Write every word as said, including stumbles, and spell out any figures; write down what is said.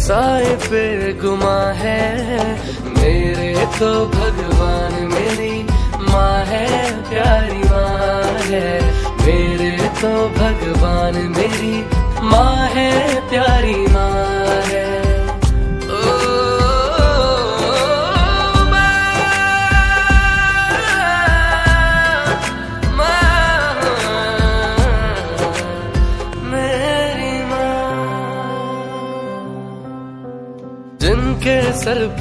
साए पे गुमा है, मेरे तो भगवान मेरी माँ है, प्यारी माँ है। मेरे तो भगवान मेरी माँ है, प्यारी माँ है। जिनके सर